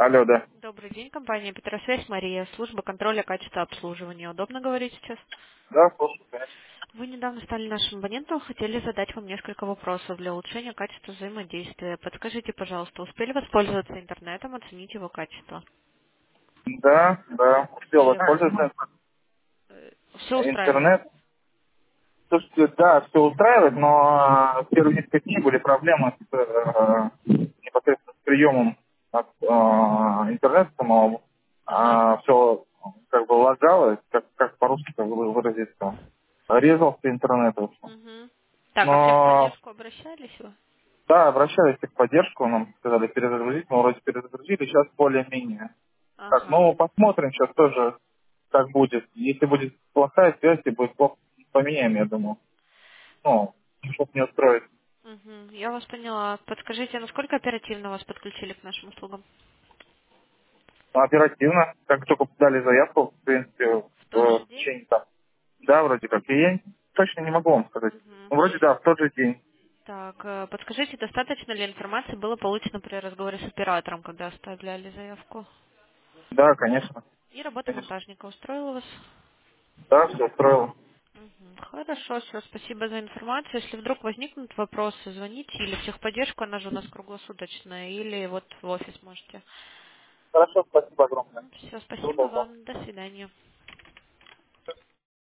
Алло, да. Добрый день, компания Петросвязь, Мария, служба контроля качества обслуживания. Удобно говорить сейчас? Да, слушаю, конечно. Вы недавно стали нашим абонентом, хотели задать вам несколько вопросов для улучшения качества взаимодействия. Подскажите, пожалуйста, успели воспользоваться интернетом, оценить его качество? Да, да, успел Успели вас? воспользоваться. Все устраивает? Интернет. Слушайте, да, все устраивает, но в первые несколько дней были проблемы с непосредственно с приемом от интернета самого. Ага. Все как бы лагало, как по-русски как бы выразиться. Резался интернет. В общем. Угу. Так, а в Но техподдержку обращались вы? да, обращались в поддержку, нам сказали перезагрузить, мы вроде перезагрузили, сейчас более-менее. Так, Ага. ну посмотрим сейчас тоже, как будет. Если будет плохая связь, и будет плохо, поменяем, я думаю. Ну, чтобы не устроить. Угу. Я вас поняла. Подскажите, насколько оперативно вас подключили к нашим услугам? Ну, оперативно, как только дали заявку, в принципе, В тот в же день? течение там. Да, вроде как. И я точно не могу вам сказать. Угу. Ну, вроде да, в тот же день. Так, подскажите, достаточно ли информации было получено при разговоре с оператором, когда оставляли заявку? Да, конечно. И работа Конечно. монтажника устроила вас? Да, все устроило. Мгм. Хорошо, все, спасибо за информацию. Если вдруг возникнут вопросы, звоните или в техподдержку, она же у нас круглосуточная, или вот в офис можете. Хорошо, спасибо огромное. Все, Всего спасибо доброго. вам, до свидания.